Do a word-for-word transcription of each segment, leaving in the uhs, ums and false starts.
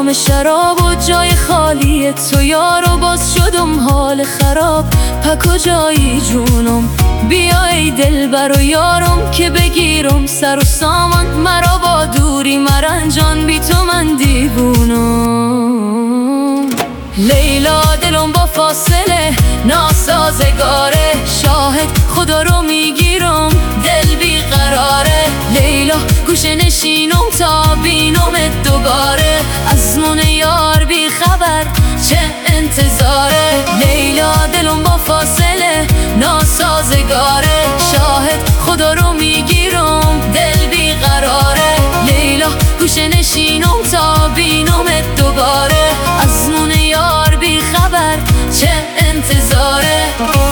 جام شراب و جای خالی تو یارو، باز شدم حال خراب. پا کجایی جونم؟ بیا ای دلبر و یارم که بگیرم سر و سامان. مرا با دوری مرنجان، بی تو من دیوونم. لیلا دلم با فاصله ناسازگاره، شاهد خدا رو میگیرم دل بی قراره. لیلا گوشه نشینم تا بینم دوباره، از من یار بی خبر چه انتظاره. لیلا دلم با فاصله ناسازگاره، شاهد خدا رو میگیرم دل بی قراره. لیلا گوشه نشینم تا بینم دوباره، از من یار بی خبر چه انتظاره.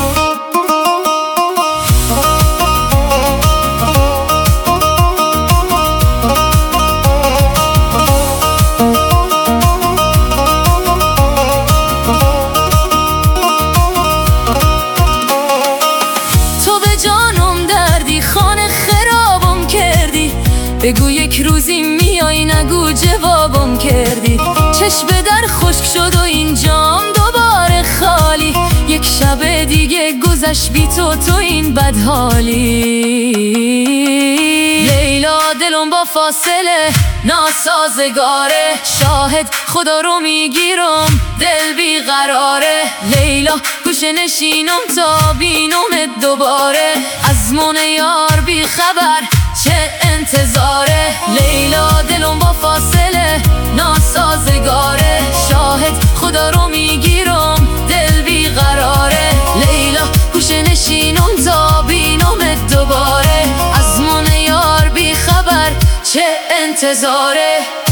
بگو یک روزی میای، نگو جوابم کردی. چشم در خشک شد و این جام دوباره خالی، یک شب دیگه گذشت بی تو تو این بدحالی. لیلا دلم با فاصله ناسازگاره، شاهد خدا رو میگیرم دل بی قراره. لیلا گوشه نشینم تا بینم دوباره، از من یار بی خبر چه انتظاره. لیلا دلم با فاصله ناسازگاره، شاهد خدا رو میگیرم دل بی قراره. لیلا گوشه نشینم تا بینم دوباره، از من یار بی خبر چه انتظاره.